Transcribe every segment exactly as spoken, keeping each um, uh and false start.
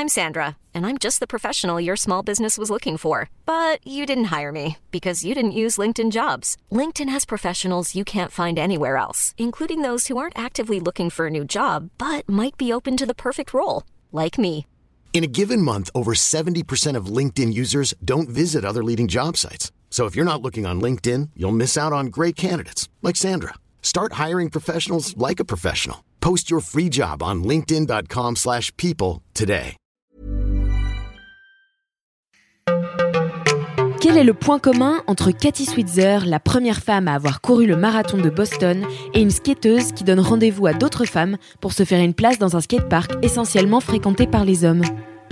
I'm Sandra, and I'm just the professional your small business was looking for. But you didn't hire me because you didn't use LinkedIn Jobs. LinkedIn has professionals you can't find anywhere else, including those who aren't actively looking for a new job, but might be open to the perfect role, like me. In a given month, over seventy percent of LinkedIn users don't visit other leading job sites. So if you're not looking on LinkedIn, you'll miss out on great candidates like Sandra. Start hiring professionals like a professional. Post your free job on linkedin.com slash people today. Quel est le point commun entre Katie Switzer, la première femme à avoir couru le marathon de Boston, et une skateuse qui donne rendez-vous à d'autres femmes pour se faire une place dans un skatepark essentiellement fréquenté par les hommes ?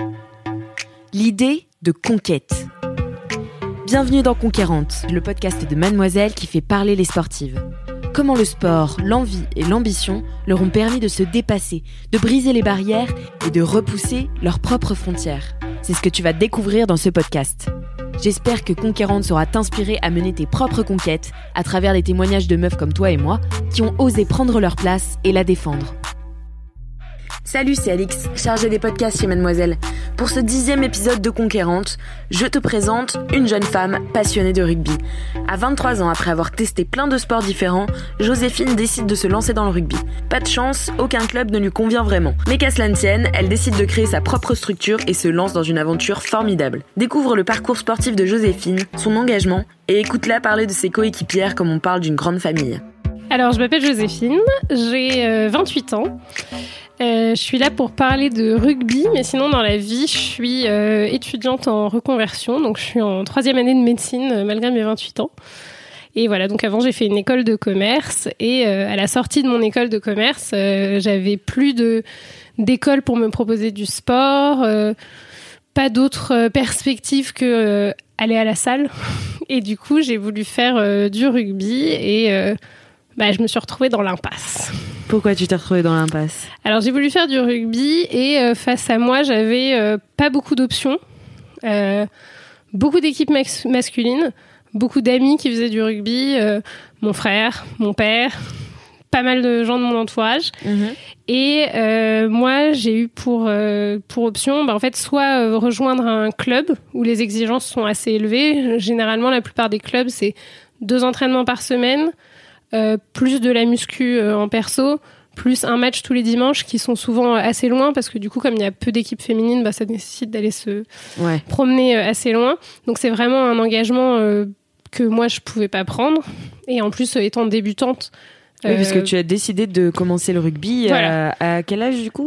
L'idée de conquête. Bienvenue dans Conquérante, le podcast de Mademoiselle qui fait parler les sportives. Comment le sport, l'envie et l'ambition leur ont permis de se dépasser, de briser les barrières et de repousser leurs propres frontières. C'est ce que tu vas découvrir dans ce podcast. J'espère que Conquérante saura t'inspirer à mener tes propres conquêtes à travers les témoignages de meufs comme toi et moi qui ont osé prendre leur place et la défendre. Salut, c'est Alix, chargée des podcasts chez Mademoiselle. Pour ce dixième épisode de Conquérante, je te présente une jeune femme passionnée de rugby. À vingt-trois ans, après avoir testé plein de sports différents, Joséphine décide de se lancer dans le rugby. Pas de chance, aucun club ne lui convient vraiment. Mais qu'à cela ne tienne, elle décide de créer sa propre structure et se lance dans une aventure formidable. Découvre le parcours sportif de Joséphine, son engagement, et écoute-la parler de ses coéquipières comme on parle d'une grande famille. Alors, je m'appelle Joséphine, j'ai euh, vingt-huit ans. Euh, je suis là pour parler de rugby, mais sinon dans la vie, je suis euh, étudiante en reconversion, donc je suis en troisième année de médecine euh, malgré mes vingt-huit ans. Et voilà, donc avant j'ai fait une école de commerce et euh, à la sortie de mon école de commerce, euh, j'avais plus de d'école pour me proposer du sport, euh, pas d'autres euh, perspectives que euh, aller à la salle. Et du coup, j'ai voulu faire euh, du rugby et euh, bah, je me suis retrouvée dans l'impasse. Pourquoi tu t'es retrouvée dans l'impasse ? Alors, j'ai voulu faire du rugby et euh, face à moi, j'avais euh, pas beaucoup d'options. Euh, beaucoup d'équipes mas- masculines, beaucoup d'amis qui faisaient du rugby, euh, mon frère, mon père, pas mal de gens de mon entourage. Mmh. Et euh, moi, j'ai eu pour, euh, pour option, bah, en fait, soit euh, rejoindre un club où les exigences sont assez élevées. Généralement, la plupart des clubs, c'est deux entraînements par semaine, Euh, plus de la muscu euh, en perso, plus un match tous les dimanches qui sont souvent assez loin parce que du coup, comme il y a peu d'équipes féminines, bah, ça nécessite d'aller se ouais. promener euh, assez loin. Donc, c'est vraiment un engagement euh, que moi, je pouvais pas prendre. Et en plus, euh, étant débutante... Oui, euh, parce que tu as décidé de commencer le rugby voilà. à, à quel âge du coup ?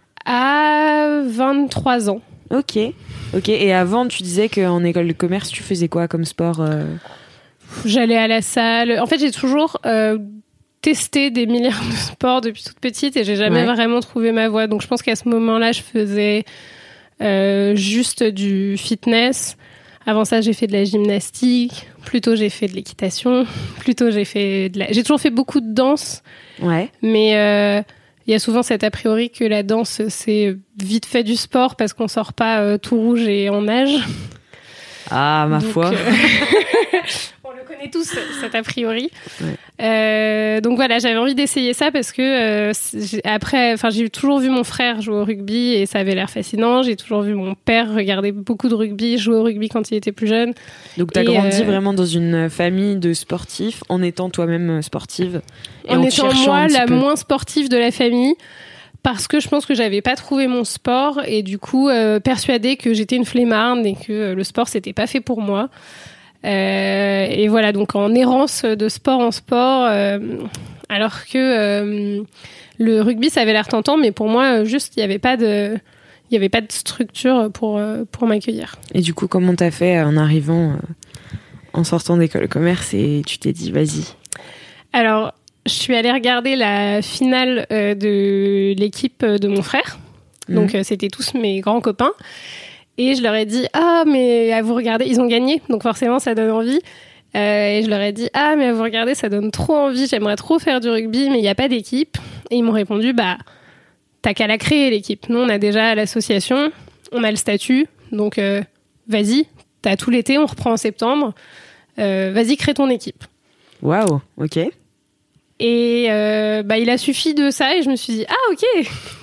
À vingt-trois ans. Ok. Ok. Et avant, tu disais qu'en école de commerce, tu faisais quoi comme sport euh... J'allais à la salle. En fait, j'ai toujours euh, testé des milliards de sports depuis toute petite et j'ai jamais ouais. vraiment trouvé ma voie. Donc, je pense qu'à ce moment-là, je faisais euh, juste du fitness. Avant ça, j'ai fait de la gymnastique. Plus tôt, j'ai fait de l'équitation. Plus tôt, j'ai fait de la... J'ai toujours fait beaucoup de danse. Ouais. Mais euh, il y a souvent cet a priori que la danse, c'est vite fait du sport parce qu'on sort pas euh, tout rouge et en nage. Ah, ma Donc, foi. Euh... On le connaît tous, cet a priori. Ouais. Euh, donc voilà, j'avais envie d'essayer ça parce que euh, j'ai, après, enfin, j'ai toujours vu mon frère jouer au rugby et ça avait l'air fascinant. J'ai toujours vu mon père regarder beaucoup de rugby, jouer au rugby quand il était plus jeune. Donc t'as et grandi euh... vraiment dans une famille de sportifs en étant toi-même sportive et en, en étant moi la peu. moins sportive de la famille. Parce que je pense que j'avais pas trouvé mon sport et du coup euh, persuadée que j'étais une flemmarde et que euh, le sport c'était pas fait pour moi. Euh, et voilà, donc en errance de sport en sport, euh, alors que euh, le rugby ça avait l'air tentant, mais pour moi juste il y avait pas de, il y avait pas de structure pour pour m'accueillir. Et du coup, comment t'as fait en arrivant, euh, en sortant d'école de commerce et tu t'es dit vas-y? Alors je suis allée regarder la finale euh, de l'équipe de mon frère. Mmh. Donc, euh, c'était tous mes grands copains. Et je leur ai dit « Ah, mais à vous regarder, ils ont gagné. » Donc, forcément, ça donne envie. Euh, et je leur ai dit « Ah, mais à vous regarder, ça donne trop envie. J'aimerais trop faire du rugby, mais il n'y a pas d'équipe. » Et ils m'ont répondu « Bah, t'as qu'à la créer, l'équipe. Nous, on a déjà l'association. On a le statut. Donc, euh, vas-y. T'as tout l'été. On reprend en septembre. Euh, vas-y, crée ton équipe. » Waouh, ok. Et euh, bah, il a suffi de ça et je me suis dit « Ah, ok,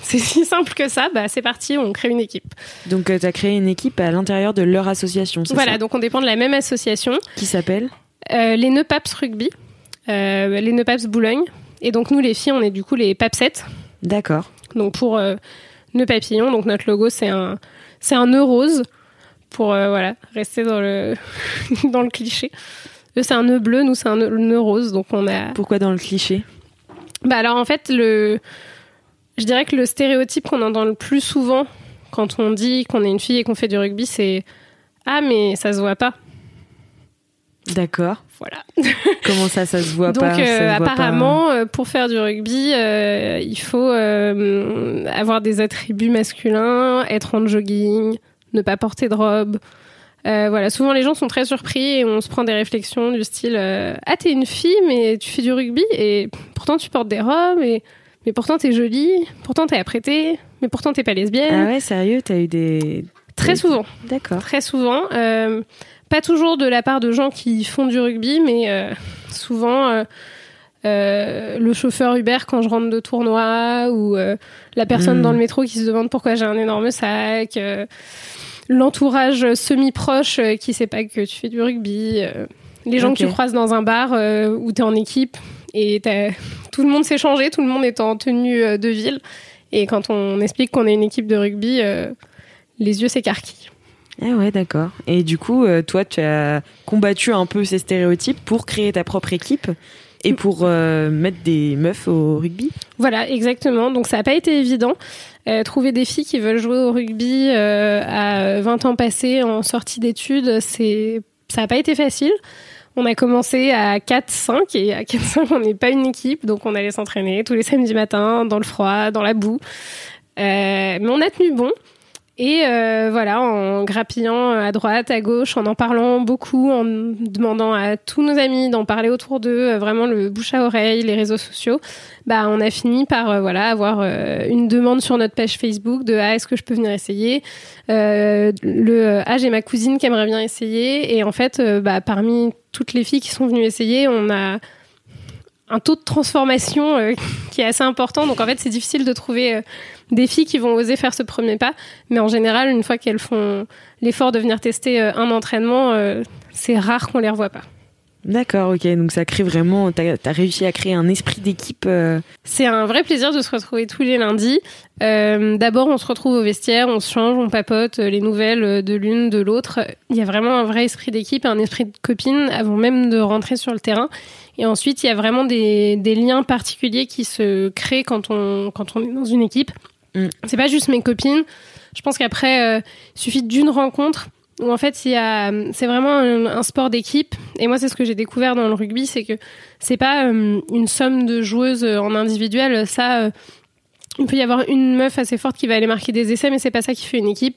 c'est si simple que ça. Bah, c'est parti, on crée une équipe. Donc, euh, tu as créé une équipe à l'intérieur de leur association, c'est Voilà, ça ? donc on dépend de la même association. Qui s'appelle ? euh, Les Nœuds Paps Rugby, euh, les Nœuds Paps Boulogne. Et donc, nous, les filles, on est du coup les Papsettes. D'accord. Donc, pour euh, Nœud Papillon, donc notre logo, c'est un, c'est un nœud rose. Pour euh, voilà, rester dans le, dans le cliché. Eux, c'est un nœud bleu, nous, c'est un nœud, nœud rose. Donc on a... Pourquoi dans le cliché ? Bah alors, en fait, le... je dirais que le stéréotype qu'on entend le plus souvent quand on dit qu'on est une fille et qu'on fait du rugby, c'est « Ah, mais ça se voit pas ». D'accord. Voilà. Comment ça, ça se voit Donc, pas Donc, euh, apparemment, pas... euh, pour faire du rugby, euh, il faut euh, avoir des attributs masculins, être en jogging, ne pas porter de robe. Euh, voilà, souvent les gens sont très surpris et on se prend des réflexions du style euh, ah, t'es une fille mais tu fais du rugby et pourtant tu portes des robes et mais pourtant t'es jolie, pourtant t'es apprêtée, mais pourtant t'es pas lesbienne. Ah ouais, sérieux, t'as eu des... Très souvent. D'accord. Très souvent. Euh, pas toujours de la part de gens qui font du rugby, mais euh, souvent euh, euh, le chauffeur Uber quand je rentre de tournoi ou euh, la personne mmh. dans le métro qui se demande pourquoi j'ai un énorme sac. Euh, l'entourage semi-proche euh, qui sait pas que tu fais du rugby. Euh, les gens okay. que tu croises dans un bar euh, où t'es en équipe et t'as... tout le monde s'est changé, tout le monde est en tenue euh, de ville. Et quand on explique qu'on est une équipe de rugby, euh, les yeux s'écarquillent. Ah ouais, d'accord. Et du coup, euh, toi, tu as combattu un peu ces stéréotypes pour créer ta propre équipe et pour euh, mettre des meufs au rugby ? Voilà, exactement. Donc ça n'a pas été évident. Euh, trouver des filles qui veulent jouer au rugby euh, à vingt ans passés en sortie d'études, c'est... ça n'a pas été facile. On a commencé à quatre cinq et à quatre cinq, on n'est pas une équipe. Donc on allait s'entraîner tous les samedis matins, dans le froid, dans la boue. Euh, mais on a tenu bon. Et euh, voilà, en grappillant à droite, à gauche, en en parlant beaucoup, en demandant à tous nos amis d'en parler autour d'eux, vraiment le bouche à oreille, les réseaux sociaux, bah on a fini par euh, voilà avoir euh, une demande sur notre page Facebook de ah est-ce que je peux venir essayer, euh, le ah j'ai ma cousine qui aimerait bien essayer et en fait euh, bah parmi toutes les filles qui sont venues essayer, on a un taux de transformation euh, qui est assez important. Donc en fait, c'est difficile de trouver euh, des filles qui vont oser faire ce premier pas. Mais en général, une fois qu'elles font l'effort de venir tester euh, un entraînement, euh, c'est rare qu'on les revoie pas. D'accord, ok. Donc ça crée vraiment... T'as, t'as réussi à créer un esprit d'équipe. Euh... C'est un vrai plaisir de se retrouver tous les lundis. Euh, d'abord, on se retrouve au vestiaire, on se change, on papote les nouvelles de l'une, de l'autre. Il y a vraiment un vrai esprit d'équipe, un esprit de copine avant même de rentrer sur le terrain. Et ensuite, il y a vraiment des, des liens particuliers qui se créent quand on, quand on est dans une équipe. Mm. C'est pas juste mes copines. Je pense qu'après, euh, il suffit d'une rencontre où en fait, il y a, c'est vraiment un, un sport d'équipe. Et moi, c'est ce que j'ai découvert dans le rugby, c'est que c'est pas euh, une somme de joueuses en individuel. Ça, euh, il peut y avoir une meuf assez forte qui va aller marquer des essais, mais c'est pas ça qui fait une équipe.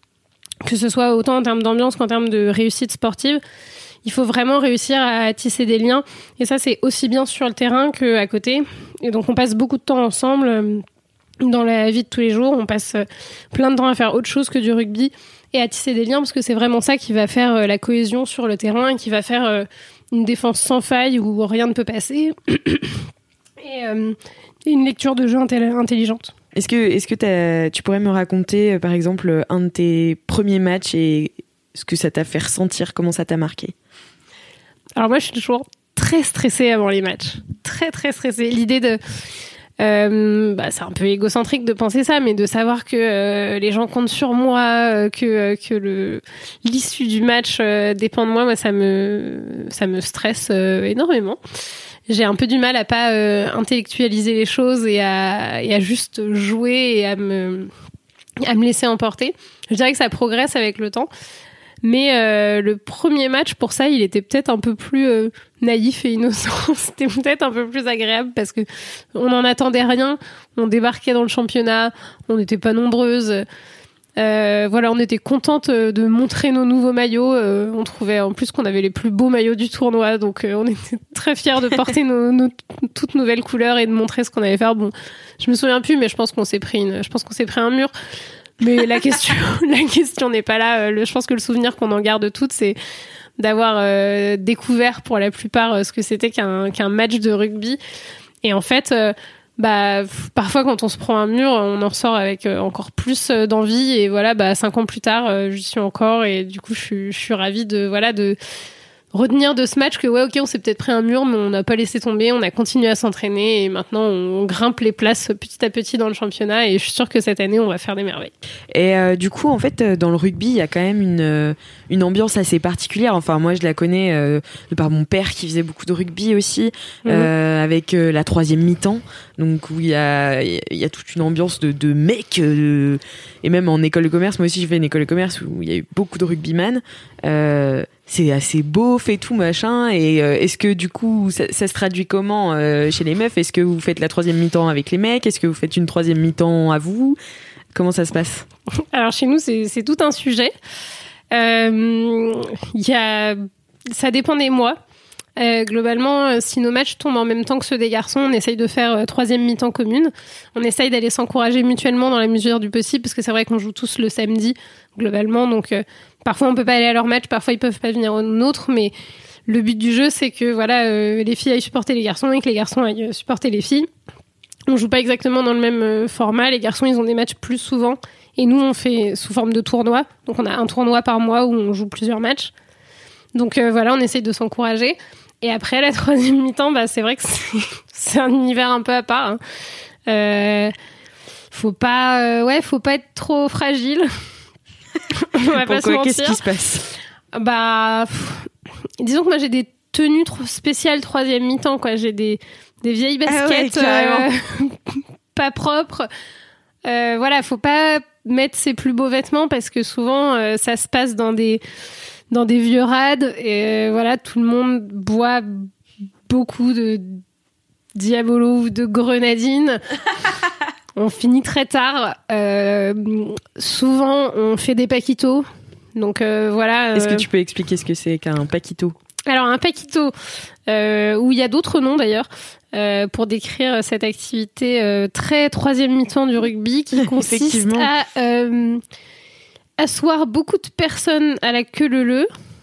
Que ce soit autant en termes d'ambiance qu'en termes de réussite sportive. Il faut vraiment réussir à tisser des liens. Et ça, c'est aussi bien sur le terrain qu'à côté. Et donc, on passe beaucoup de temps ensemble dans la vie de tous les jours. On passe plein de temps à faire autre chose que du rugby et à tisser des liens parce que c'est vraiment ça qui va faire la cohésion sur le terrain et qui va faire une défense sans faille où rien ne peut passer et euh, une lecture de jeu intelligente. Est-ce que, est-ce que tu pourrais me raconter, par exemple, un de tes premiers matchs et ce que ça t'a fait ressentir, comment ça t'a marqué ? Alors moi, je suis toujours très stressée avant les matchs. Très, très stressée. L'idée de... Euh, bah, c'est un peu égocentrique de penser ça, mais de savoir que euh, les gens comptent sur moi, euh, que, euh, que le, l'issue du match euh, dépend de moi, moi ça me, ça me stresse euh, énormément. J'ai un peu du mal à pas euh, intellectualiser les choses et à, et à juste jouer et à me, à me laisser emporter. Je dirais que ça progresse avec le temps. Mais euh, le premier match, pour ça, il était peut-être un peu plus euh, naïf et innocent. C'était peut-être un peu plus agréable parce que on n'en attendait rien. On débarquait dans le championnat, on n'était pas nombreuses. Euh, voilà, on était contentes de montrer nos nouveaux maillots. Euh, on trouvait en plus qu'on avait les plus beaux maillots du tournoi, donc euh, on était très fiers de porter nos, nos toutes nouvelles couleurs et de montrer ce qu'on allait faire. Bon, je me souviens plus, mais je pense qu'on s'est pris une, je pense qu'on s'est pris un mur. Mais la question, la question n'est pas là. Je pense que le souvenir qu'on en garde toutes, c'est d'avoir euh, découvert pour la plupart ce que c'était qu'un, qu'un match de rugby. Et en fait, euh, bah parfois quand on se prend un mur, on en ressort avec euh, encore plus euh, d'envie. Et voilà, bah cinq ans plus tard, euh, j'y suis encore. Et du coup, je suis, je suis ravie de voilà de retenir de ce match que ouais, ok, on s'est peut-être pris un mur, mais on n'a pas laissé tomber, on a continué à s'entraîner et maintenant on grimpe les places petit à petit dans le championnat et je suis sûre que cette année on va faire des merveilles. Et euh, du coup, en fait, dans le rugby, il y a quand même une une ambiance assez particulière. Enfin, moi, je la connais euh, de par mon père qui faisait beaucoup de rugby aussi, mmh. euh, avec euh, la troisième mi-temps, donc où il y a il y a toute une ambiance de de mecs euh, et même en école de commerce. Moi aussi, j'ai fait une école de commerce où il y a eu beaucoup de rugbyman. Euh, c'est assez beauf et tout machin et euh, est-ce que du coup ça, ça se traduit comment euh, chez les meufs? Est-ce que vous faites la troisième mi-temps avec les mecs? Est-ce que vous faites une troisième mi-temps à vous? Comment ça se passe? Alors chez nous c'est, c'est tout un sujet. Euh, y a, ça dépend des mois. Euh, globalement, si nos matchs tombent en même temps que ceux des garçons, on essaye de faire euh, troisième mi-temps commune. On essaye d'aller s'encourager mutuellement dans la mesure du possible, parce que c'est vrai qu'on joue tous le samedi, globalement. Donc, euh, parfois, on peut pas aller à leur match, parfois, ils peuvent pas venir au nôtre. Mais le but du jeu, c'est que voilà, euh, les filles aillent supporter les garçons et que les garçons aillent supporter les filles. On joue pas exactement dans le même euh, format. Les garçons, ils ont des matchs plus souvent. Et nous, on fait sous forme de tournoi. Donc, on a un tournoi par mois où on joue plusieurs matchs. Donc, euh, voilà, on essaye de s'encourager. Et après, la troisième mi-temps, bah, c'est vrai que c'est, c'est un univers un peu à part. Hein. Euh, faut pas, euh, ouais, faut pas être trop fragile. On va pas se mentir. Qu'est-ce qui se passe? Bah, pff, disons que moi, j'ai des tenues trop spéciales troisième mi-temps, quoi. J'ai des, des vieilles baskets ah ouais, euh, pas propres. Euh, voilà, faut pas mettre ses plus beaux vêtements parce que souvent, euh, ça se passe dans des dans des vieux rades et euh, voilà, tout le monde boit beaucoup de Diabolo ou de grenadine. On finit très tard. Euh, souvent, on fait des paquitos. Donc euh, voilà. Euh... Est-ce que tu peux expliquer ce que c'est qu'un paquito? Alors un paquito, euh, où il y a d'autres noms d'ailleurs, euh, pour décrire cette activité euh, très troisième mi-temps du rugby qui consiste à euh, asseoir beaucoup de personnes à la queue leu-leu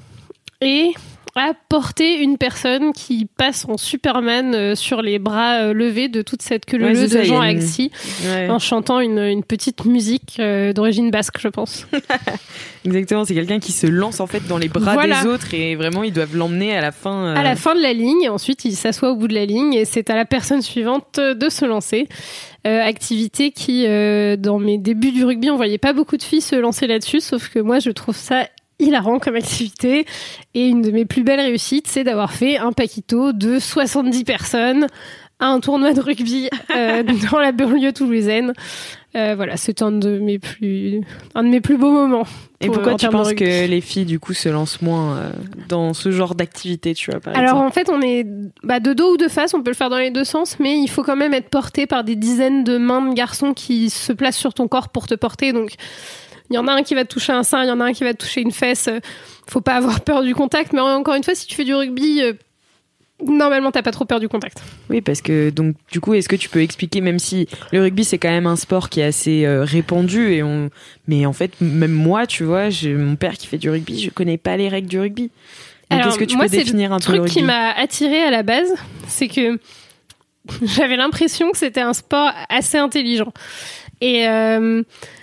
et à porter une personne qui passe en Superman euh, sur les bras euh, levés de toute cette queue leu-leu ouais, de gens une... assis ouais. en chantant une, une petite musique euh, d'origine basque, je pense. Exactement, c'est quelqu'un qui se lance en fait dans les bras voilà. des autres et vraiment ils doivent l'emmener à la fin. Euh... À la fin de la ligne, et ensuite il s'assoit au bout de la ligne et c'est à la personne suivante de se lancer. Euh, activité qui, euh, dans mes débuts du rugby, on voyait pas beaucoup de filles se lancer là-dessus, sauf que moi je trouve ça hilarant comme activité. Et une de mes plus belles réussites, c'est d'avoir fait un paquito de soixante-dix personnes à un tournoi de rugby euh, dans la banlieue toulousaine. Euh, voilà, c'est un de mes plus, un de mes plus beaux moments. Et pour, pourquoi tu penses que les filles, du coup, se lancent moins euh, dans ce genre d'activité, tu vois, par Alors, exemple. en fait, on est bah, de dos ou de face, on peut le faire dans les deux sens, mais il faut quand même être porté par des dizaines de mains de garçons qui se placent sur ton corps pour te porter. Donc, il y en a un qui va te toucher un sein, il y en a un qui va te toucher une fesse. Faut pas avoir peur du contact, mais encore une fois, si tu fais du rugby... Euh, Normalement, t'as pas trop peur du contact. Oui, parce que donc du coup, est-ce que tu peux expliquer, même si le rugby c'est quand même un sport qui est assez euh, répandu et on, mais en fait, même moi, tu vois, j'ai mon père qui fait du rugby, je connais pas les règles du rugby. Donc, alors, est-ce que tu moi, peux définir un peu le rugby? Le truc qui m'a attirée à la base, c'est que j'avais l'impression que c'était un sport assez intelligent. Et euh,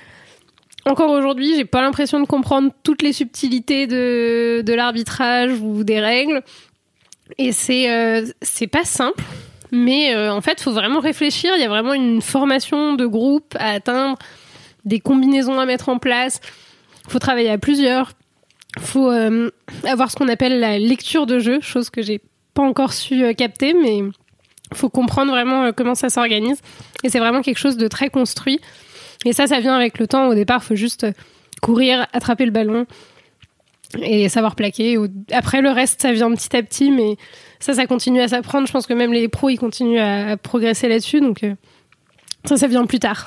encore aujourd'hui, j'ai pas l'impression de comprendre toutes les subtilités de de l'arbitrage ou des règles. Et c'est euh, c'est pas simple, mais euh, en fait, faut vraiment réfléchir. Il y a vraiment une formation de groupe à atteindre, des combinaisons à mettre en place. Faut travailler à plusieurs. Faut euh, avoir ce qu'on appelle la lecture de jeu, chose que j'ai pas encore su euh, capter, mais faut comprendre vraiment euh, comment ça s'organise. Et c'est vraiment quelque chose de très construit. Et ça, ça vient avec le temps. Au départ, faut juste courir, attraper le ballon et savoir plaquer. Après, le reste, ça vient petit à petit, mais ça, ça continue à s'apprendre. Je pense que même les pros, ils continuent à progresser là-dessus, donc euh, ça, ça vient plus tard.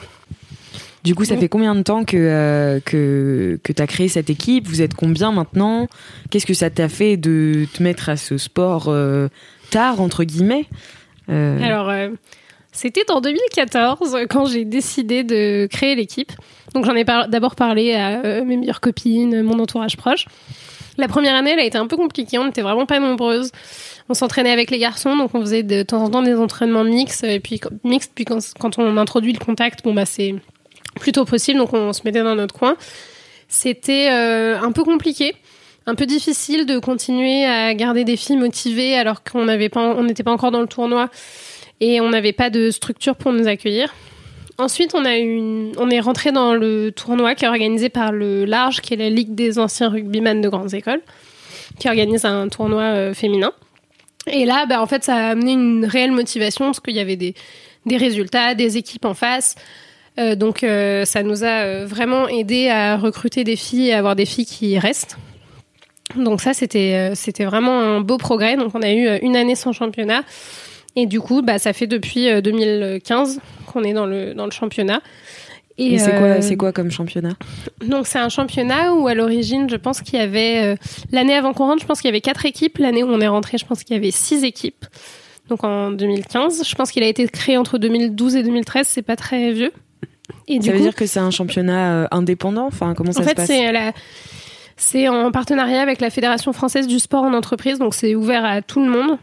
Du coup, ça fait combien de temps que, euh, que, que tu as créé cette équipe? Vous êtes combien maintenant? Qu'est-ce que ça t'a fait de te mettre à ce sport euh, tard, entre guillemets? euh... Alors, euh, C'était en deux mille quatorze quand j'ai décidé de créer l'équipe. Donc j'en ai par- d'abord parlé à euh, mes meilleures copines, mon entourage proche. La première année, elle a été un peu compliquée, on n'était vraiment pas nombreuses. On s'entraînait avec les garçons, donc on faisait de temps en temps des entraînements mixtes. Et puis, mixtes, puis quand, quand on introduit le contact, bon bah c'est plutôt possible, donc on se mettait dans notre coin. C'était euh, un peu compliqué, un peu difficile de continuer à garder des filles motivées alors qu'on n'avait pas, on n'était pas encore dans le tournoi. Et on n'avait pas de structure pour nous accueillir. Ensuite, on, a une... on est rentré dans le tournoi qui est organisé par le Large, qui est la Ligue des anciens rugbyman de grandes écoles, qui organise un tournoi euh, féminin. Et là, bah, en fait, ça a amené une réelle motivation parce qu'il y avait des, des résultats, des équipes en face. Euh, donc, euh, ça nous a euh, vraiment aidé à recruter des filles et à avoir des filles qui restent. Donc ça, c'était, euh, c'était vraiment un beau progrès. Donc, on a eu une année sans championnat. Et du coup, bah, ça fait depuis deux mille quinze qu'on est dans le, dans le championnat. Et, Et c'est, euh, quoi, c'est quoi comme championnat ? Donc, c'est un championnat où, à l'origine, je pense qu'il y avait... Euh, l'année avant qu'on rentre, je pense qu'il y avait quatre équipes. L'année où on est rentré, je pense qu'il y avait six équipes. Donc, en deux mille quinze. Je pense qu'il a été créé entre deux mille douze et deux mille treize. C'est pas très vieux. Et du ça veut coup, dire que c'est un championnat euh, indépendant ? Enfin, comment ça en se fait, passe ? c'est la... C'est en partenariat avec la Fédération française du sport en entreprise. Donc, c'est ouvert à tout le monde.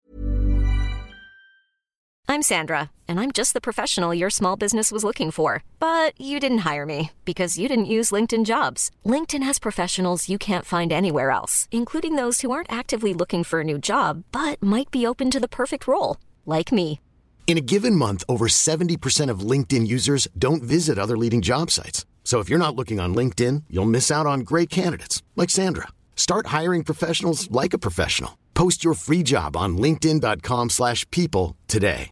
I'm Sandra, and I'm just the professional your small business was looking for. But you didn't hire me because you didn't use LinkedIn Jobs. LinkedIn has professionals you can't find anywhere else, including those who aren't actively looking for a new job, but might be open to the perfect role, like me. In a given month, over seventy percent of LinkedIn users don't visit other leading job sites. So if you're not looking on LinkedIn, you'll miss out on great candidates like Sandra. Start hiring professionals like a professional. Post your free job on linkedin.com slash people today.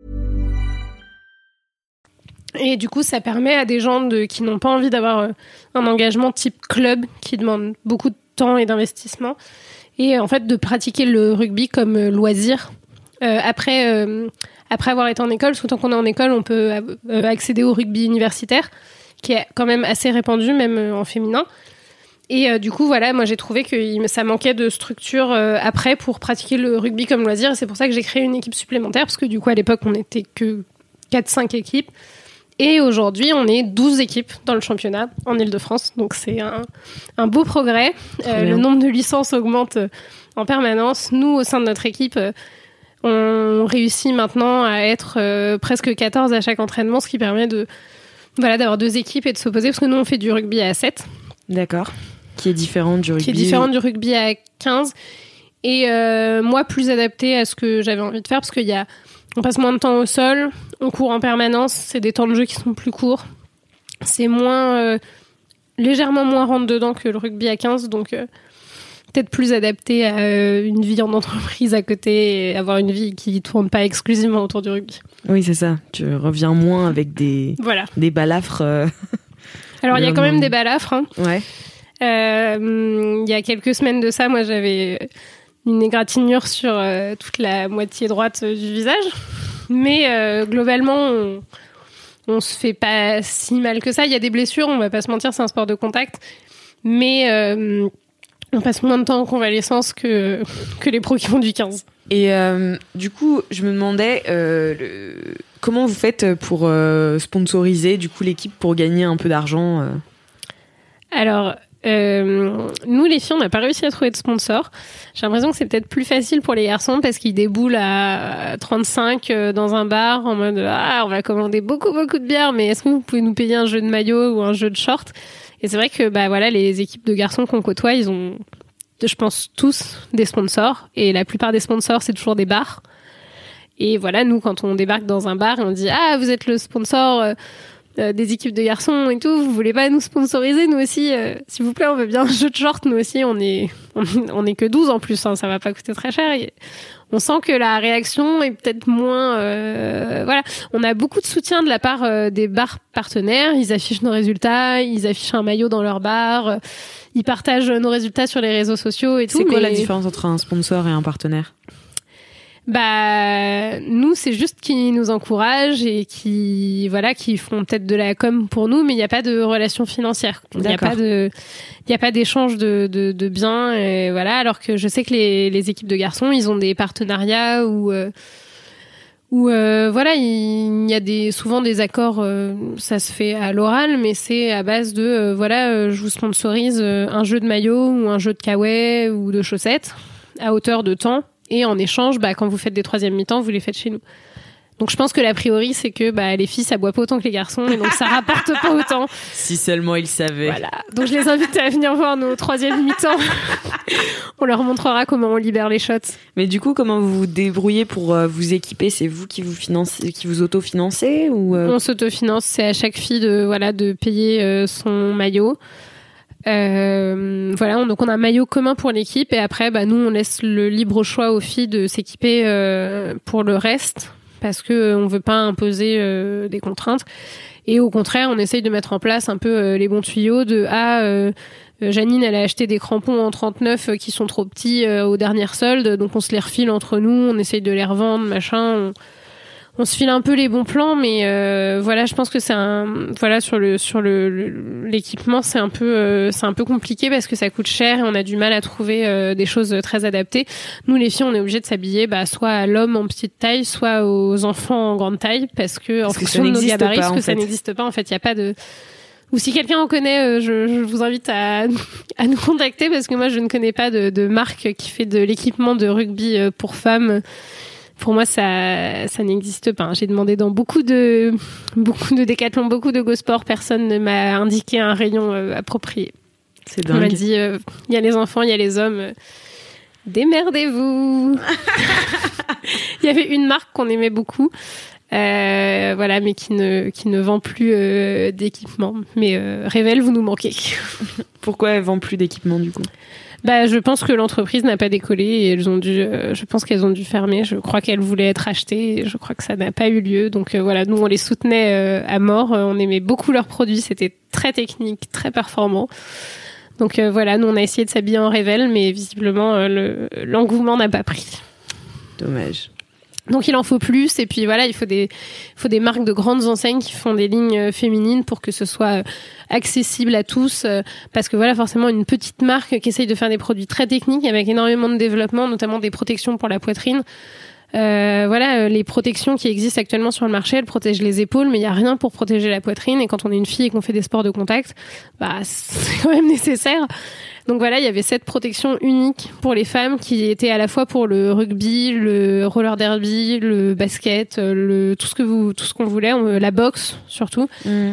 Et du coup, ça permet à des gens de, qui n'ont pas envie d'avoir un engagement type club, qui demande beaucoup de temps et d'investissement, et en fait de pratiquer le rugby comme loisir. Euh, après, euh, après avoir été en école, parce que tant qu'on est en école, on peut euh, accéder au rugby universitaire, qui est quand même assez répandu, même en féminin. Et euh, du coup, voilà, moi j'ai trouvé que ça manquait de structure euh, après pour pratiquer le rugby comme loisir. Et c'est pour ça que j'ai créé une équipe supplémentaire, parce que du coup, à l'époque, on n'était que quatre cinq équipes. Et aujourd'hui, on est douze équipes dans le championnat en Île-de-France. Donc, c'est un, un beau progrès. Euh, le nombre de licences augmente en permanence. Nous, au sein de notre équipe, on réussit maintenant à être euh, presque quatorze à chaque entraînement, ce qui permet de, voilà, d'avoir deux équipes et de s'opposer. Parce que nous, on fait du rugby à sept. D'accord. Qui est différent du rugby. Qui est différent du rugby à quinze. Et euh, moi, plus adapté à ce que j'avais envie de faire, parce qu'il y a... On passe moins de temps au sol, on court en permanence, c'est des temps de jeu qui sont plus courts. C'est moins, euh, légèrement moins rentre-dedans que le rugby à quinze, donc euh, peut-être plus adapté à euh, une vie en entreprise à côté et avoir une vie qui ne tourne pas exclusivement autour du rugby. Oui, c'est ça. Tu reviens moins avec des, voilà. des balafres. Euh... Alors, il y a quand même des balafres. Hein. Ouais. Euh, il y a quelques semaines de ça, moi, j'avais... une égratignure sur euh, toute la moitié droite euh, du visage. Mais euh, globalement, on, on se fait pas si mal que ça. Il y a des blessures, on va pas se mentir, c'est un sport de contact. Mais euh, on passe moins de temps en convalescence que, que les pros qui font du quinze. Et euh, du coup, je me demandais euh, le... comment vous faites pour euh, sponsoriser du coup, l'équipe pour gagner un peu d'argent euh... Alors... Euh, nous les filles on n'a pas réussi à trouver de sponsors. J'ai l'impression que c'est peut-être plus facile pour les garçons parce qu'ils déboulent à trente-cinq dans un bar en mode ah on va commander beaucoup beaucoup de bière, mais est-ce que vous pouvez nous payer un jeu de maillot ou un jeu de short? Et c'est vrai que bah voilà, les équipes de garçons qu'on côtoie, ils ont, je pense, tous des sponsors, et la plupart des sponsors c'est toujours des bars. Et voilà, nous quand on débarque dans un bar et on dit ah vous êtes le sponsor euh, Euh, des équipes de garçons et tout, vous voulez pas nous sponsoriser nous aussi, euh, s'il vous plaît, on veut bien un jeu de short, nous aussi on est on, on est que douze en plus, hein, ça va pas coûter très cher. Et on sent que la réaction est peut-être moins euh, voilà, on a beaucoup de soutien de la part euh, des bars partenaires, ils affichent nos résultats, ils affichent un maillot dans leur bar, euh, ils partagent nos résultats sur les réseaux sociaux et tout. C'est quoi mais... la différence entre un sponsor et un partenaire? Bah nous c'est juste qu'ils nous encouragent et qui voilà qui font peut-être de la com pour nous, mais il n'y a pas de relation financière, il n'y a pas de il y a pas d'échange de, de de biens, et voilà, alors que je sais que les les équipes de garçons ils ont des partenariats où euh, où euh, voilà, il y a des souvent des accords, euh, ça se fait à l'oral, mais c'est à base de euh, voilà, euh, je vous sponsorise euh, un jeu de maillot ou un jeu de kawaii ou de chaussettes à hauteur de temps, et en échange, bah, quand vous faites des troisième mi-temps, vous les faites chez nous. Donc je pense que l'a priori, c'est que bah, les filles, ça boit pas autant que les garçons, et donc ça rapporte pas autant. Si seulement ils savaient. Voilà. Donc je les invite à venir voir nos troisième mi-temps. On leur montrera comment on libère les shots. Mais du coup, comment vous vous débrouillez pour euh, vous équiper ? C'est vous qui vous financez, qui vous autofinancez ou euh... On s'autofinance. C'est à chaque fille de voilà de payer euh, son maillot. Euh, voilà, on, donc on a un maillot commun pour l'équipe, et après, bah, nous, on laisse le libre choix aux filles de s'équiper euh, pour le reste, parce que euh, on veut pas imposer euh, des contraintes. Et au contraire, on essaye de mettre en place un peu euh, les bons tuyaux de ah, euh, Janine, elle a acheté des crampons en trente-neuf euh, qui sont trop petits euh, aux dernières soldes, donc on se les refile entre nous, on essaye de les revendre, machin. On, on se file un peu les bons plans, mais euh, voilà, je pense que c'est un voilà sur le sur le, le l'équipement, c'est un peu euh, c'est un peu compliqué parce que ça coûte cher et on a du mal à trouver euh, des choses très adaptées. Nous les filles, on est obligé de s'habiller bah soit à l'homme en petite taille, soit aux enfants en grande taille, parce que en fonction de nos gabarits, parce que ça n'existe pas en fait, il y a pas de ou si quelqu'un en connaît, euh, je, je vous invite à, à nous contacter, parce que moi je ne connais pas de, de marque qui fait de l'équipement de rugby pour femmes. Pour moi, ça, ça n'existe pas. J'ai demandé dans beaucoup de, beaucoup de Décathlon, beaucoup de Go Sport, personne ne m'a indiqué un rayon euh, approprié. C'est dingue. On m'a dit, il euh, y a les enfants, il y a les hommes. Euh, démerdez-vous. Il y avait une marque qu'on aimait beaucoup, euh, voilà, mais qui ne, qui ne vend plus euh, d'équipement. Mais euh, Révèle, vous nous manquez. Pourquoi elle vend plus d'équipement du coup ? Bah, je pense que l'entreprise n'a pas décollé et elles ont dû, euh, je pense qu'elles ont dû fermer. Je crois qu'elles voulaient être achetées et je crois que ça n'a pas eu lieu. Donc euh, voilà, nous on les soutenait euh, à mort. Euh, on aimait beaucoup leurs produits. C'était très technique, très performant. Donc euh, voilà, nous on a essayé de s'habiller en Révèle, mais visiblement euh, le, l'engouement n'a pas pris. Dommage. Donc il en faut plus, et puis voilà, il faut des, il faut des marques de grandes enseignes qui font des lignes féminines pour que ce soit accessible à tous, parce que voilà, forcément une petite marque qui essaye de faire des produits très techniques avec énormément de développement, notamment des protections pour la poitrine. Euh, voilà, les protections qui existent actuellement sur le marché, elles protègent les épaules, mais il y a rien pour protéger la poitrine, et quand on est une fille et qu'on fait des sports de contact, bah c'est quand même nécessaire. Donc voilà, il y avait cette protection unique pour les femmes qui était à la fois pour le rugby, le roller derby, le basket, le tout ce que vous, tout ce qu'on voulait, la boxe surtout. Mmh.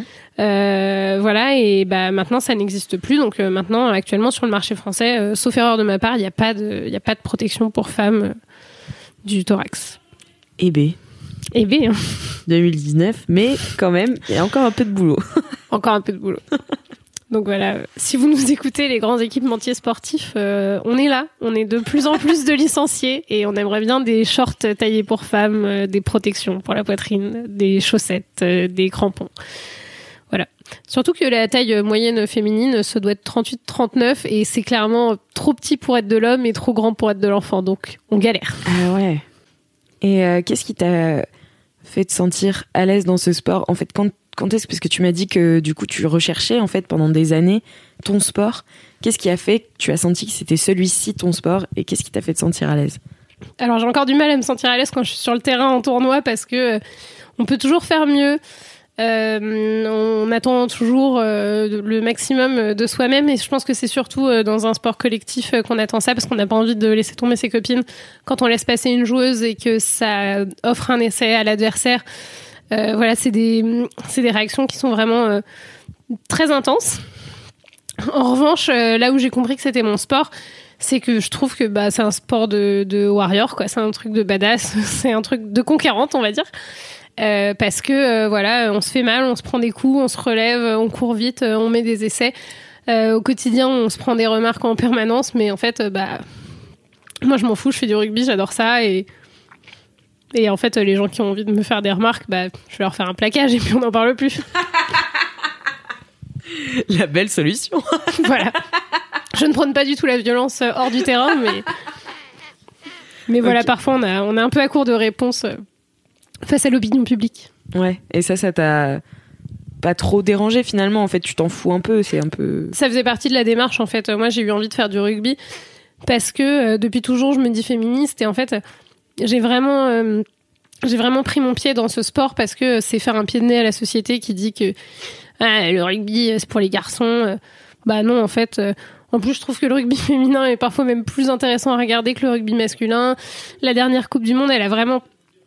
Euh, voilà, et bah maintenant ça n'existe plus. Donc euh, maintenant, actuellement sur le marché français, euh, sauf erreur de ma part, il y a pas de, il y a pas de protection pour femmes euh, du thorax. Et B. Et B. Hein. deux mille dix-neuf, mais quand même, il y a encore un peu de boulot. Encore un peu de boulot. Donc voilà, si vous nous écoutez, les grands équipementiers sportifs, euh, on est là. On est de plus en plus de licenciés et on aimerait bien des shorts taillés pour femmes, euh, des protections pour la poitrine, des chaussettes, euh, des crampons. Voilà. Surtout que la taille moyenne féminine, ça doit être trente-huit trente-neuf et c'est clairement trop petit pour être de l'homme et trop grand pour être de l'enfant. Donc on galère. Ah ouais. Et euh, qu'est-ce qui t'a fait te sentir à l'aise dans ce sport ? En fait, quand Quand est-ce, parce que tu m'as dit que du coup tu recherchais en fait pendant des années ton sport. Qu'est-ce qui a fait que tu as senti que c'était celui-ci ton sport, et qu'est-ce qui t'a fait te sentir à l'aise ? Alors j'ai encore du mal à me sentir à l'aise quand je suis sur le terrain en tournoi, parce que euh, on peut toujours faire mieux. Euh, on attend toujours euh, le maximum de soi-même, et je pense que c'est surtout euh, dans un sport collectif euh, qu'on attend ça, parce qu'on n'a pas envie de laisser tomber ses copines quand on laisse passer une joueuse et que ça offre un essai à l'adversaire. Euh, voilà, c'est des, c'est des réactions qui sont vraiment euh, très intenses. En revanche, euh, là où j'ai compris que c'était mon sport, c'est que je trouve que bah, c'est un sport de, de warrior, quoi. C'est un truc de badass, c'est un truc de conquérante, on va dire. Euh, parce que euh, voilà, on se fait mal, on se prend des coups, on se relève, on court vite, on met des essais. Euh, au quotidien, on se prend des remarques en permanence, mais en fait, euh, bah, moi je m'en fous, je fais du rugby, j'adore ça, et Et en fait, les gens qui ont envie de me faire des remarques, bah, je vais leur faire un plaquage et puis on n'en parle plus. La belle solution. Voilà. Je ne prône pas du tout la violence hors du terrain, mais mais voilà, okay. Parfois on a on est un peu à court de réponse face à l'opinion publique. Ouais. Et ça, ça t'a pas trop dérangé finalement. En fait, tu t'en fous un peu. C'est un peu. Ça faisait partie de la démarche. En fait, moi, j'ai eu envie de faire du rugby parce que euh, depuis toujours, je me dis féministe, et en fait. J'ai vraiment euh, j'ai vraiment pris mon pied dans ce sport parce que c'est faire un pied de nez à la société qui dit que ah, le rugby c'est pour les garçons. Bah non, en fait. En plus, je trouve que le rugby féminin est parfois même plus intéressant à regarder que le rugby masculin. La dernière Coupe du Monde, elle a vraiment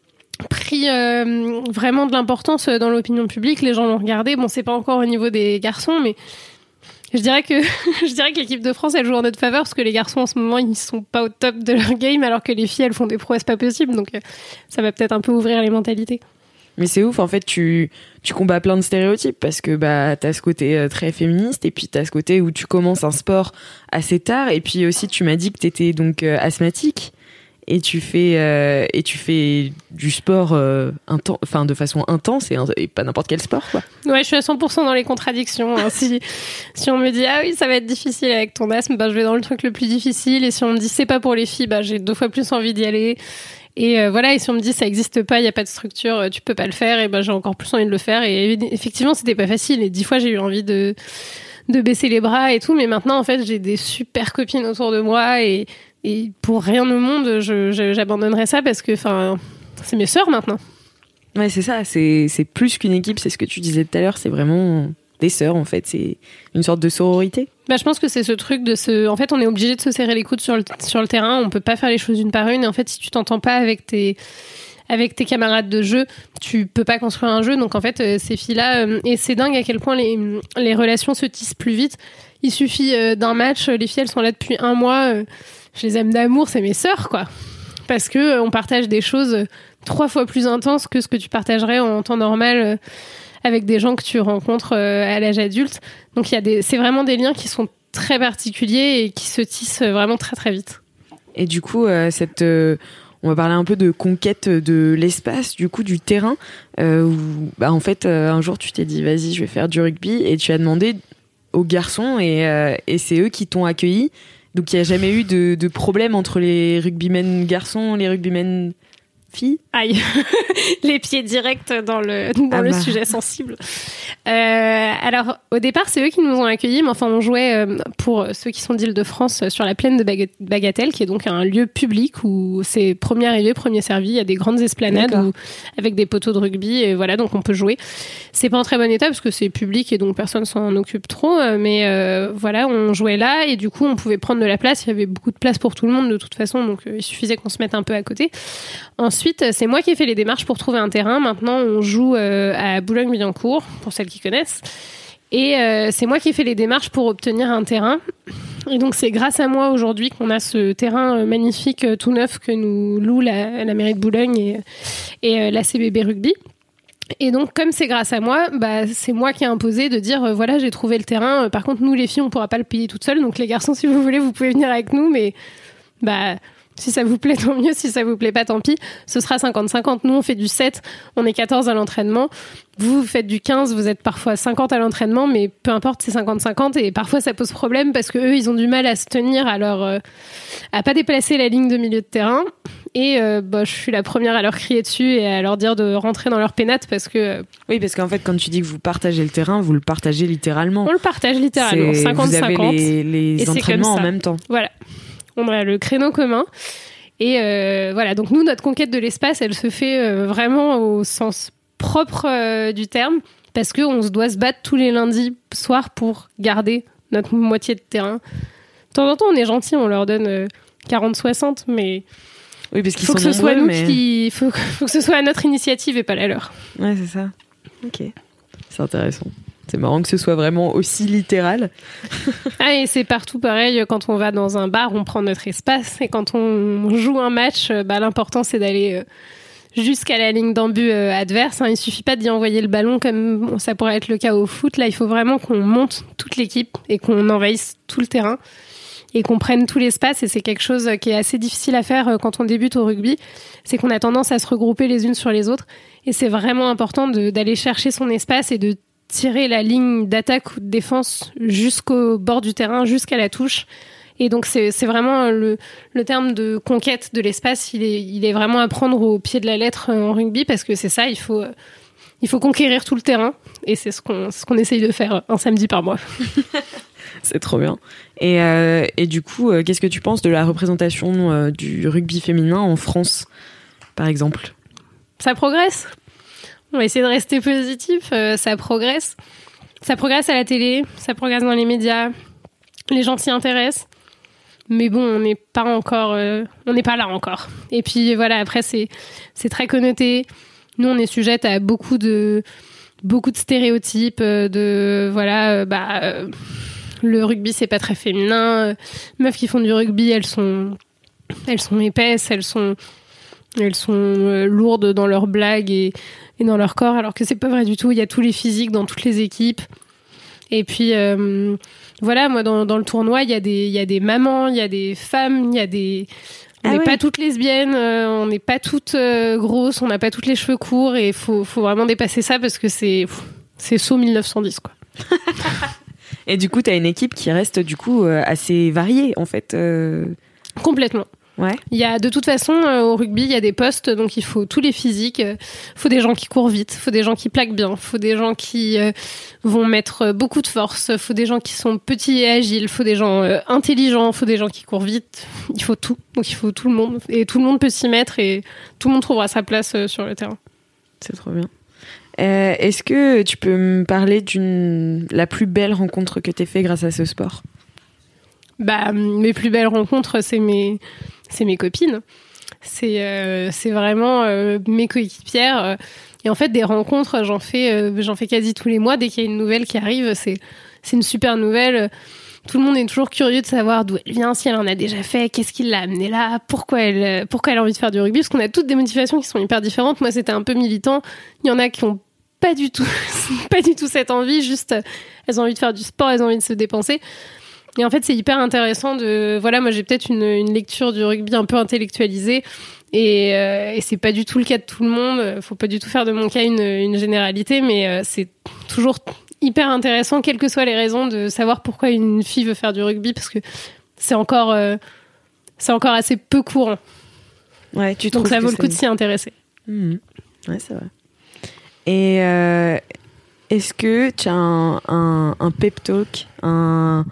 pris euh, vraiment de l'importance dans l'opinion publique. Les gens l'ont regardé. Bon, c'est pas encore au niveau des garçons, mais je dirais que je dirais que l'équipe de France, elle joue en notre faveur parce que les garçons en ce moment, ils sont pas au top de leur game, alors que les filles, elles font des prouesses pas possibles. Donc, euh, ça va peut-être un peu ouvrir les mentalités. Mais c'est ouf, en fait, tu, tu combats plein de stéréotypes parce que bah, t'as ce côté euh, très féministe et puis t'as ce côté où tu commences un sport assez tard. Et puis aussi, tu m'as dit que t'étais donc euh, asthmatique et tu fais, euh, et tu fais du sport euh, inten- enfin, de façon intense et, et pas n'importe quel sport, quoi. Ouais, je suis à cent pour cent dans les contradictions. Hein. Si, si on me dit, ah oui, ça va être difficile avec ton asthme, bah, je vais dans le truc le plus difficile. Et si on me dit, c'est pas pour les filles, bah, j'ai deux fois plus envie d'y aller. Et euh, voilà, et si on me dit ça existe pas, il y a pas de structure, tu peux pas le faire, et ben j'ai encore plus envie de le faire. Et effectivement, c'était pas facile. Et dix fois, j'ai eu envie de de baisser les bras et tout, mais maintenant, en fait, j'ai des super copines autour de moi, et et pour rien au monde, je, je j'abandonnerais ça parce que, enfin, c'est mes sœurs maintenant. Ouais, c'est ça. C'est c'est plus qu'une équipe. C'est ce que tu disais tout à l'heure. C'est vraiment des sœurs, en fait. C'est une sorte de sororité. Bah, je pense que c'est ce truc de se... En fait, on est obligé de se serrer les coudes sur le, sur le terrain. On peut pas faire les choses une par une. Et en fait, si tu t'entends pas avec tes, avec tes camarades de jeu, tu peux pas construire un jeu. Donc, en fait, euh, ces filles-là... Euh, et c'est dingue à quel point les, les relations se tissent plus vite. Il suffit euh, d'un match. Les filles, elles sont là depuis un mois. Euh, je les aime d'amour. C'est mes sœurs, quoi. Parce que euh, on partage des choses euh, trois fois plus intenses que ce que tu partagerais en temps normal euh, avec des gens que tu rencontres euh, à l'âge adulte. Donc, il y a des, c'est vraiment des liens qui sont très particuliers et qui se tissent vraiment très, très vite. Et du coup, euh, cette, euh, on va parler un peu de conquête de l'espace, du coup, du terrain, euh, où, bah, en fait, euh, un jour, tu t'es dit, vas-y, je vais faire du rugby, et tu as demandé aux garçons, et, euh, et c'est eux qui t'ont accueilli. Donc, il n'y a jamais eu de, de problème entre les rugbymen garçons, les rugbymen filles. Aïe, les pieds directs dans le, dans ah le bah. sujet sensible. Euh, alors, au départ, c'est eux qui nous ont accueillis, mais enfin, on jouait, euh, pour ceux qui sont d'Île-de-France, sur la plaine de Baga- Bagatelle, qui est donc un lieu public où c'est premier arrivé, premier servi. Il y a des grandes esplanades où, avec des poteaux de rugby, et voilà, donc on peut jouer. C'est pas en très bon état parce que c'est public et donc personne s'en occupe trop, mais euh, voilà, on jouait là et du coup, on pouvait prendre de la place. Il y avait beaucoup de place pour tout le monde de toute façon, donc euh, il suffisait qu'on se mette un peu à côté. Ensuite, c'est moi qui ai fait les démarches pour trouver un terrain. Maintenant, on joue euh, à Boulogne-Billancourt, pour celles qui connaissent. Et euh, c'est moi qui ai fait les démarches pour obtenir un terrain. Et donc, c'est grâce à moi aujourd'hui qu'on a ce terrain magnifique, tout neuf, que nous loue la, la mairie de Boulogne et, et euh, la C B B Rugby. Et donc, comme c'est grâce à moi, bah, c'est moi qui ai imposé de dire, euh, voilà, j'ai trouvé le terrain. Par contre, nous, les filles, on pourra pas le payer toutes seules. Donc, les garçons, si vous voulez, vous pouvez venir avec nous. Mais, bah... si ça vous plaît, tant mieux. Si ça vous plaît pas, tant pis. Ce sera cinquante cinquante. Nous, on fait du sept. On est quatorze à l'entraînement. Vous, vous faites du quinze. Vous êtes parfois cinquante à l'entraînement. Mais peu importe, c'est cinquante cinquante. Et parfois, ça pose problème parce que eux, ils ont du mal à se tenir, à leur, euh, à pas déplacer la ligne de milieu de terrain. Et, euh, bah, je suis la première à leur crier dessus et à leur dire de rentrer dans leur pénate parce que... Oui, parce qu'en fait, quand tu dis que vous partagez le terrain, vous le partagez littéralement. On le partage littéralement. cinquante cinquante. Vous avez les, les entraînements en même temps. Voilà. On a le créneau commun. Et euh, voilà, donc nous, notre conquête de l'espace, elle se fait euh, vraiment au sens propre euh, du terme, parce qu'on se doit se battre tous les lundis soirs pour garder notre moitié de terrain. De temps en temps, on est gentil, on leur donne euh, quarante soixante, mais oui, parce qu'il faut que ce nombreux, soit nous mais... qui, faut, faut que ce soit à notre initiative et pas la leur. Ouais, c'est ça. Ok, c'est intéressant. C'est marrant que ce soit vraiment aussi littéral. Ah, et c'est partout pareil. Quand on va dans un bar, on prend notre espace. Et quand on joue un match, bah, l'important, c'est d'aller jusqu'à la ligne d'en but adverse. Il suffit pas d'y envoyer le ballon comme ça pourrait être le cas au foot. Là, il faut vraiment qu'on monte toute l'équipe et qu'on envahisse tout le terrain et qu'on prenne tout l'espace. Et c'est quelque chose qui est assez difficile à faire quand on débute au rugby. C'est qu'on a tendance à se regrouper les unes sur les autres. Et c'est vraiment important de, d'aller chercher son espace et de tirer la ligne d'attaque ou de défense jusqu'au bord du terrain, jusqu'à la touche. Et donc, c'est, c'est vraiment le, le terme de conquête de l'espace. Il est, il est vraiment à prendre au pied de la lettre en rugby parce que c'est ça, il faut, il faut conquérir tout le terrain. Et c'est ce qu'on, ce qu'on essaye de faire un samedi par mois. C'est trop bien. Et, euh, et du coup, euh, qu'est-ce que tu penses de la représentation euh, du rugby féminin en France, par exemple ? ça progresse. On va essayer de rester positif. Euh, ça progresse. Ça progresse à la télé, ça progresse dans les médias. Les gens s'y intéressent. Mais bon, on n'est pas encore, euh, on n'est pas là encore. Et puis voilà, après c'est c'est très connoté. Nous, on est sujette à beaucoup de beaucoup de stéréotypes. De voilà, euh, bah euh, le rugby c'est pas très féminin. Euh, meufs qui font du rugby, elles sont elles sont épaisses, elles sont elles sont euh, lourdes dans leurs blagues et et dans leur corps. Alors que c'est pas vrai du tout. Il y a tous les physiques dans toutes les équipes. Et puis euh, voilà, moi dans, dans le tournoi, il y a des il y a des mamans, il y a des femmes, il y a des on n'est ah ouais. pas toutes lesbiennes, euh, on n'est pas toutes euh, grosses, on n'a pas toutes les cheveux courts et faut faut vraiment dépasser ça parce que c'est c'est saut mille neuf cent dix quoi. Et du coup, tu as une équipe qui reste du coup euh, assez variée en fait. Euh... Complètement. Ouais. Il y a de toute façon euh, au rugby, il y a des postes, donc il faut tous les physiques. Il euh, faut des gens qui courent vite, il faut des gens qui plaquent bien, il faut des gens qui euh, vont mettre beaucoup de force, il faut des gens qui sont petits et agiles, il faut des gens euh, intelligents, il faut des gens qui courent vite. Il faut tout, donc il faut tout le monde et tout le monde peut s'y mettre et tout le monde trouvera sa place euh, sur le terrain. C'est trop bien. Euh, est-ce que tu peux me parler d'une la plus belle rencontre que t'aies fait grâce à ce sport ? Bah mes plus belles rencontres, c'est mes c'est mes copines. C'est, euh, c'est vraiment euh, mes coéquipières. Et en fait, des rencontres, j'en fais, euh, j'en fais quasi tous les mois. Dès qu'il y a une nouvelle qui arrive, c'est, c'est une super nouvelle. Tout le monde est toujours curieux de savoir d'où elle vient, si elle en a déjà fait, qu'est-ce qui l'a amenée là, pourquoi elle, pourquoi elle a envie de faire du rugby. Parce qu'on a toutes des motivations qui sont hyper différentes. Moi, c'était un peu militant. Il y en a qui ont pas du tout, pas du tout cette envie. Juste, elles ont envie de faire du sport, elles ont envie de se dépenser. Et en fait, c'est hyper intéressant de... Voilà, moi, j'ai peut-être une, une lecture du rugby un peu intellectualisée et, euh, et c'est pas du tout le cas de tout le monde. Faut pas du tout faire de mon cas une, une généralité, mais euh, c'est toujours hyper intéressant, quelles que soient les raisons, de savoir pourquoi une fille veut faire du rugby, parce que c'est encore, euh, c'est encore assez peu courant. Ouais, tu Donc trouves ça vaut que le coup de s'y intéresser. Mmh. Ouais, c'est vrai. Et euh, est-ce que tu as un, un, un pep talk, un...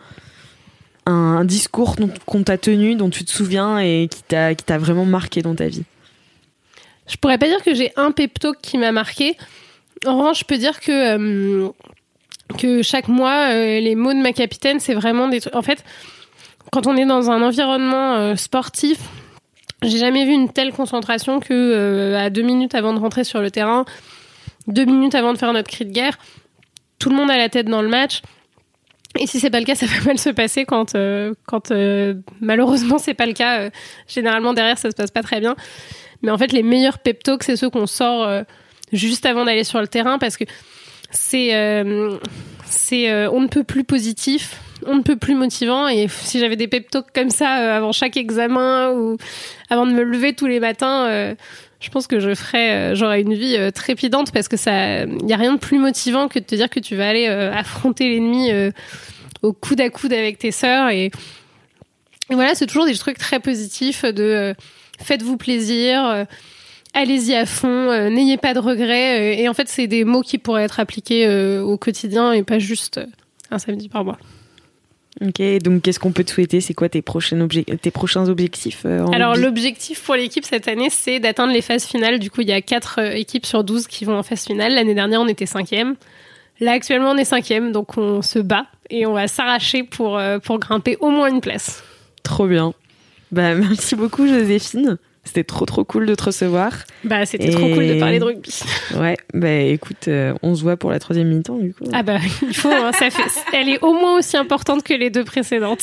un discours dont, qu'on t'a tenu, dont tu te souviens et qui t'a, qui t'a vraiment marqué dans ta vie? Je pourrais pas dire que j'ai un pep talk qui m'a marqué. En revanche, je peux dire que, euh, que chaque mois, euh, les mots de ma capitaine, c'est vraiment des trucs... En fait, quand on est dans un environnement euh, sportif, j'ai jamais vu une telle concentration que euh, à deux minutes avant de rentrer sur le terrain, deux minutes avant de faire notre cri de guerre, tout le monde a la tête dans le match. Et si c'est pas le cas, ça va mal se passer quand, euh, quand euh, malheureusement c'est pas le cas. Euh, généralement derrière ça se passe pas très bien. Mais en fait les meilleurs pep talks c'est ceux qu'on sort euh, juste avant d'aller sur le terrain parce que c'est euh, c'est euh, on ne peut plus positif, on ne peut plus motivant. Et si j'avais des pep talks comme ça euh, avant chaque examen ou avant de me lever tous les matins. Euh, Je pense que je ferais, euh, j'aurais une vie euh, trépidante parce que ça, y a rien de plus motivant que de te dire que tu vas aller euh, affronter l'ennemi euh, au coude à coude avec tes sœurs et, et voilà, c'est toujours des trucs très positifs de euh, faites-vous plaisir, euh, allez-y à fond, euh, n'ayez pas de regrets euh, et en fait c'est des mots qui pourraient être appliqués euh, au quotidien et pas juste euh, un samedi par mois. Ok, donc qu'est-ce qu'on peut te souhaiter ? C'est quoi tes prochains, obje- tes prochains objectifs euh, en Alors rugby ? l'objectif pour l'équipe cette année, c'est d'atteindre les phases finales. Du coup, il y a quatre euh, équipes sur douze qui vont en phase finale. L'année dernière, on était cinquième. Là, actuellement, on est cinquième, donc on se bat et on va s'arracher pour, euh, pour grimper au moins une place. Trop bien. Bah, merci beaucoup, Joséphine. C'était trop trop cool de te recevoir. Bah, c'était et... trop cool de parler de rugby. Ouais, bah écoute, euh, on se voit pour la troisième mi-temps du coup. Ah bah, il faut, hein, ça fait, elle est au moins aussi importante que les deux précédentes.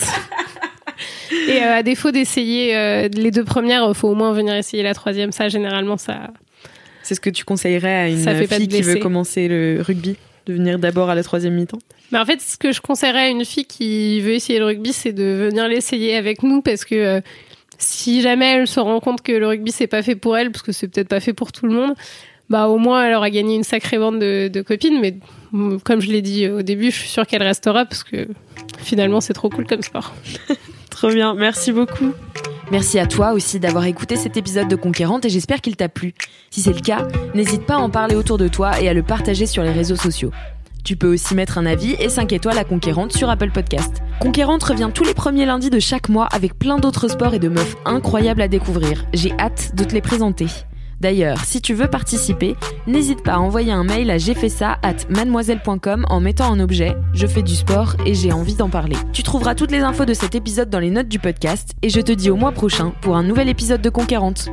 Et euh, à défaut d'essayer euh, les deux premières, il faut au moins venir essayer la troisième. Ça, généralement, ça... C'est ce que tu conseillerais à une fille qui veut commencer le rugby, de venir d'abord à la troisième mi-temps ? Mais en fait, ce que je conseillerais à une fille qui veut essayer le rugby, c'est de venir l'essayer avec nous parce que... Euh, si jamais elle se rend compte que le rugby c'est pas fait pour elle, parce que c'est peut-être pas fait pour tout le monde, bah au moins elle aura gagné une sacrée bande de, de copines. Mais comme je l'ai dit au début, je suis sûre qu'elle restera parce que finalement c'est trop cool comme sport. Trop bien, merci beaucoup. Merci à toi aussi d'avoir écouté cet épisode de Conquérante et j'espère qu'il t'a plu. Si c'est le cas, n'hésite pas à en parler autour de toi et à le partager sur les réseaux sociaux. Tu peux aussi mettre un avis et cinq étoiles à Conquérante sur Apple Podcast. Conquérante revient tous les premiers lundis de chaque mois avec plein d'autres sports et de meufs incroyables à découvrir. J'ai hâte de te les présenter. D'ailleurs, si tu veux participer, n'hésite pas à envoyer un mail à j'ai fait ça arobase mademoiselle point com en mettant en objet « Je fais du sport et j'ai envie d'en parler ». Tu trouveras toutes les infos de cet épisode dans les notes du podcast et je te dis au mois prochain pour un nouvel épisode de Conquérante.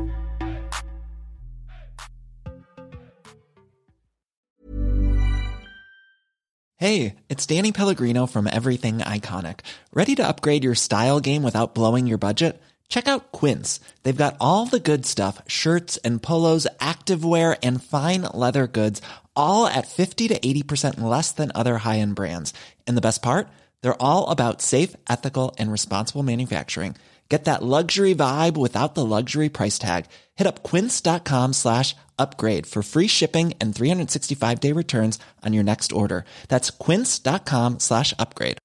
Hey, it's Danny Pellegrino from Everything Iconic. Ready to upgrade your style game without blowing your budget? Check out Quince. They've got all the good stuff, shirts and polos, activewear, and fine leather goods, all at fifty to eighty percent less than other high-end brands. And the best part? They're all about safe, ethical, and responsible manufacturing. Get that luxury vibe without the luxury price tag. Hit up quince.com slash upgrade for free shipping and three sixty-five day returns on your next order. That's quince.com slash upgrade.